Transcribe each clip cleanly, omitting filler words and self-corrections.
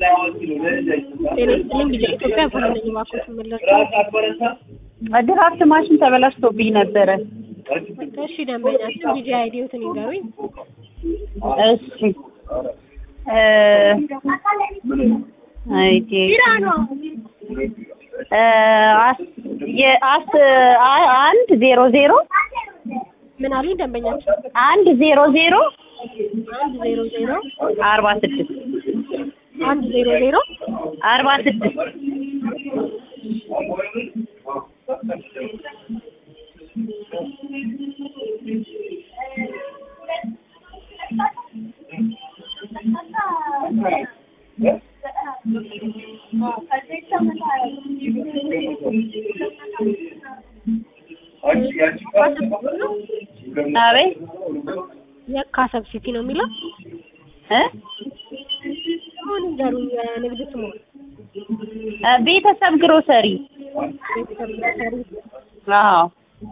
ጤና ኢትዮጵያ ባለኝ ማኮት መለስ ድራፍት ማሽን ተበላሽቶብኝ ነበረ። እሺ ደንበኛችን ዲጂ አይዲዎትን ይንገሩኝ። እሺ አይዲ አንድ 00 ምን አሉኝ ደንበኛችን? 100 100 46 100 46 አቤት የካሰብ ሲቲ ነው የሚለው አሁን ዘሩኝ የንግድ ስሙ ቤተሰብ ግሮሰሪ። አዎ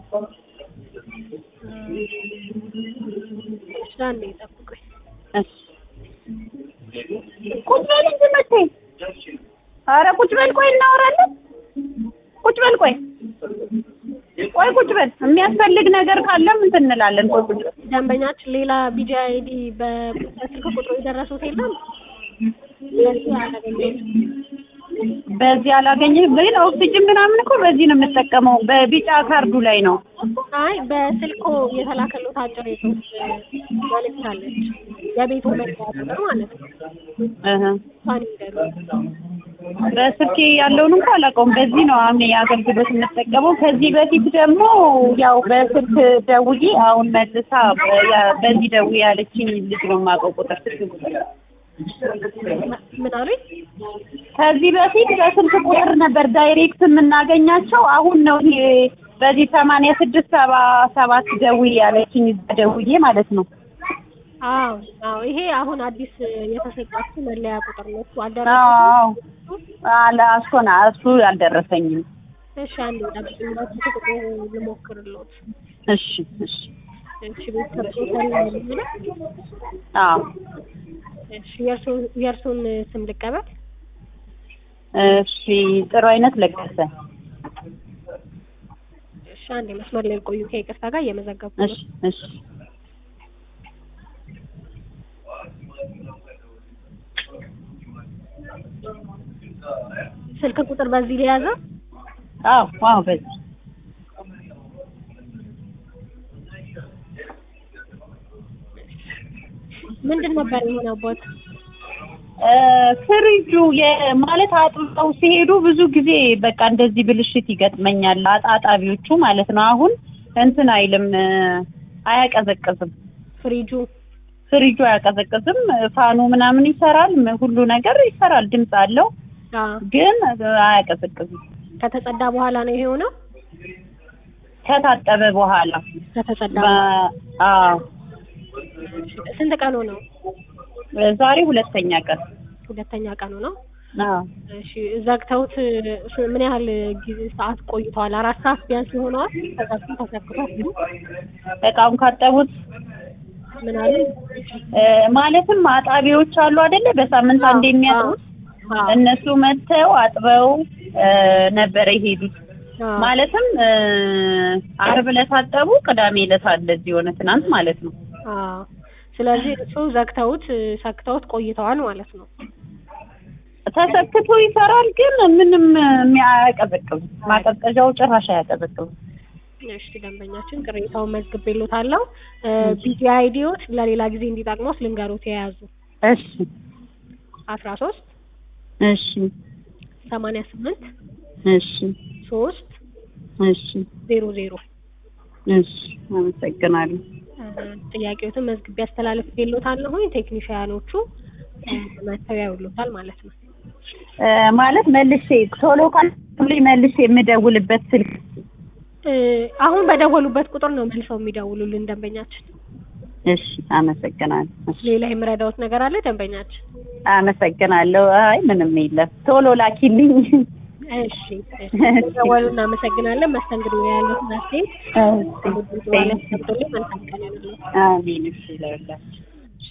ሻንዴ ጠብቁኝ። ቁጭ በል እንጂ መቼ። ኧረ ቁጭ በል ቆይ እናወራለን። ቁጭ በል ቆይ ቁጭ በል የሚያስፈልግ ነገር ካለም እንትን እንላለን። ቆይ ቁጭ በል። ደንበኛችን ሌላ ቢጂ አይዲ በስልክ ቁጥሩ የደረሱት የለም? በዚህ አላገኘህም ግን ኦክሲጅን ምናምን እኮ በዚህ ነው የምጠቀመው። በቢጫ ካርዱ ላይ ነው። አይ በስልኮ የተላከሉት አጭር የጽሁፍ መልዕክት አለች። የቤቱ መግቢያ ቁጥር ማለት ነው። በስልኬ ያለውን እንኳን አላውቀውም። በዚህ ነው አሁን የአገልግሎት የምጠቀመው። ከዚህ በፊት ደግሞ ያው በስልክ ደውዬ አሁን መልሳ በዚህ ደውዬ ያለችኝ ልጅ ነው የማውቀው ቁጥር ስልክ ቁጥር ምን አሉኝ? ከዚህ በፊት በስልክ ቁጥር ነበር ዳይሬክት የምናገኛቸው። አሁን ነው ይሄ በዚህ 8677 ደውዬ ያለችኝ ደውዬ ማለት ነው። አዎ ይሄ አሁን አዲስ የተሰጣችሁ መለያ ቁጥር ነው። እሱ እሱ አልደረሰኝም። እሺ አንዴ ጠብቁኝ፣ ቁጥሩ ልሞክርልዎት። እሺ ቤተሰብ ሰሪ ነው። አዎ እሺ የእርሱን ስም ልቀበል? እሺ ጥሩ አይነት ለገሰ። እሺ አንዴ መስመር ላይ ቆዩ፣ ከይቅርታ ጋር እየመዘገብኩ ነው። እሺ ስልክ ቁጥር በዚህ ላይ ያዘ? አዎ በዚህ ምንድን ነበር የሆነበት? ፍሪጁ ማለት አጥብቀው ሲሄዱ ብዙ ጊዜ በቃ እንደዚህ ብልሽት ይገጥመኛል። አጣጣቢዎቹ ማለት ነው። አሁን እንትን አይልም፣ አያቀዘቅዝም። ፍሪጁ አያቀዘቅዝም። ፋኑ ምናምን ይሰራል፣ ሁሉ ነገር ይሰራል፣ ድምጽ አለው፣ ግን አያቀዘቅዝም። ከተጸዳ በኋላ ነው ይሄው ነው? ከታጠበ በኋላ ከተጸዳ አዎ። ስንት ቀኑ ነው? ዛሬ ሁለተኛ ቀኑ ነው። አዎ። እሺ ዘግተውት ምን ያህል ጊዜ ሰዓት ቆይተዋል? 4 ሰዓት ቢያንስ ይሆነዋል። ተሰክቷል። እቃውን ካጠቡት ምን አለ ማለትም አጣቢዎች አሉ አይደለ? በሳምንት አንድ የሚያጥቡት እነሱ መተው አጥበው ነበር የሄዱት። ማለትም ዓርብ ዕለት አጠቡ፣ ቅዳሜ ዕለት እንደዚህ ሆነ ትናንት ማለት ነው። ስለዚህ እሱ ሰክተውት ቆይተዋል ማለት ነው። ተሰክቶ ይሰራል፣ ግን ምንም የሚያቀዘቅዝ ማቀዝቀዣው ጭራሽ አያቀዘቅዝም። እሺ ደንበኛችን ቅሬታውን መዝግቤልዎታለሁ። ቢጂ አይዲዎች ለሌላ ጊዜ እንዲጠቅመው ልንገሮት የያዙ። እሺ 13 እሺ 88 እሺ 3 እሺ 00 እሺ አመሰግናለሁ። ጥያቄዎትን መዝግቤ አስተላልፌልዎታለሁ። ቴክኒሻኖቹ መተው ያውሉታል ማለት ነው። ማለት መልሼ ቶሎ ካልኩልኝ መልሼ የምደውልበት ስልክ አሁን በደወሉበት ቁጥር ነው መልሰው የሚደውሉልን ደንበኛችን። እሺ አመሰግናለሁ። ሌላ የምረዳዎት ነገር አለ ደንበኛችን? አመሰግናለሁ። አይ ምንም የለም፣ ቶሎ ላኪልኝ። እሺ ደወሉ። እናመሰግናለን። መስተንግዶ ያለው ናስቴ አሜን። እሺ ለሁላችሁ